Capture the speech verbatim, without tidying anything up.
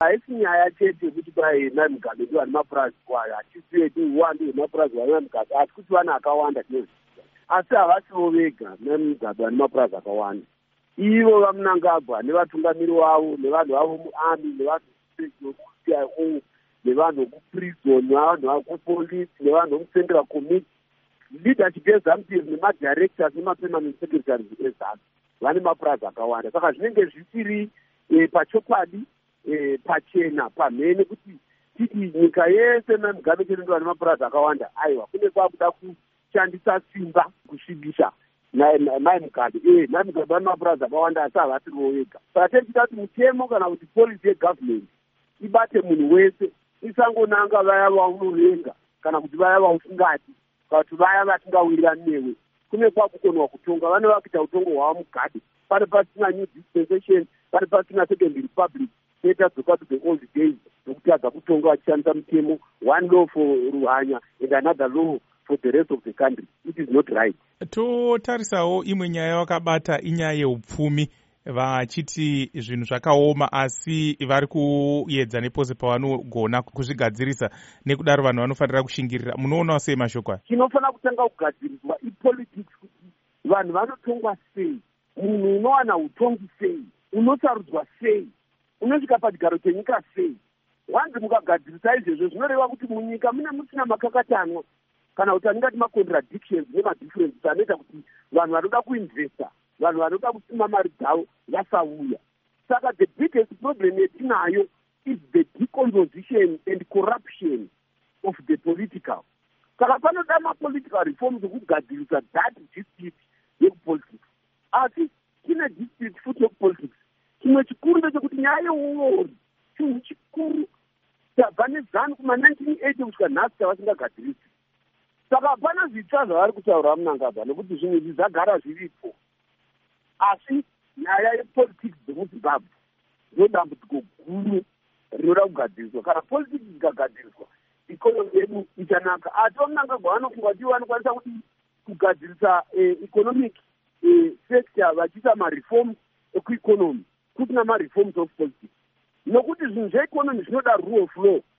haisi nyaya chete yekuti kwai naMugabe ndiwo ane mapurazi kwayo, hatisieti uwande hwemapurazi hwanaMugabe, asi kuti vana akawanda tinozviziva. Asi havasivo vega naMugabe ane mapurazi akawanda. Ivo vaMnangagwa nevatungamiri vavo nevanhu vavo muarmy nevanhu vekuC I O nevanhu vekuprison nevanhu vakupolice nevanhu vemucentral committee, leadership yeZANU-P F nemadirectors nemapermanent secretaries eZANU vane mapurazi akawanda. Saka zvinenge zvisiri e, pachokwadi e, pachena pamhene kuti titi nyika yese naMugabe chete ndiwo ane mapurazi akawanda. Aiwa, kune kwakuda kushandisa simba kusvibisa naMugabe. Eh, naMugabe ane mapurazi akawanda asi havasirivo vega. Saka tichida kuti mutemo kana kuti policy yegovernment ibate munhu wese, isangonanga vaya vaunovenga kana kuti vaya vausingati kana kuti vaya vatingawirirani newe. Kune kwakukonwa kutonga, vane vakuita utongo hwavo Mugabe. Pane pasina new dispensation, pane pasina second republic, tetadzoka to the old days nokuti adza kutonga vachishandisa mutemo, one law for Ruhanya and another law for the rest of the country. It is not right. Totarisawo imwe nyaya wakabata inyaya yeupfumi, vachiti zvinhu zvakaoma asi vari kuedza nepose pavanogona kuzvigadzirisa, nekudaro vanhu vanofanira kushingirira. Munoona sei mashoko aya? Chinofanira kutanga kugadziriswa ipolitics, kuti vanhu vanotongwa sei, munhu unowana utongi sei, unosarudzwa sei, unosvika pachigaro chenyika sei. Wanzi mukagadzirisa izvezvo zvinoreva kuti munyika mune musina makakatanwa kana kuti aningati macontradictions nemadifferences anoita kuti vanhu vanoda kuinvesta, vanhu vanoda kusima mari dzavo vasauya. Saka the biggest problem yetinayo is the decomposition and corruption of the political. Saka panoda ma-political reforms okugadzirisa that dispute yekupolitics. Asi kine dispute futi yekupolitics, chimwe chikuru ndechekuti nyaya yeurori chinhu chikuru tabva neZANU kuma-nineteen eighty kusvika nhasi chavasingagadzirisi. Saka hapana zvitsva zvavari kutaura Mnangagwa nekuti zvinhu izvi zvagara zviripo. Asi nyaya yepolitics dzemuZimbabwe ndo dambudziko guru rinoda kugadziriswa. Kana politics dzikagadziriswa, ikonomi yedu ichanaka. Asi vaMnangagwa vanofunga kuti vanokwanisa kuti kugadzirisa economic sector vachiita mareforms ekueconomy kusina mareforms of politics. Nokuti zvinhu zveeconomy zvinoda rule of law,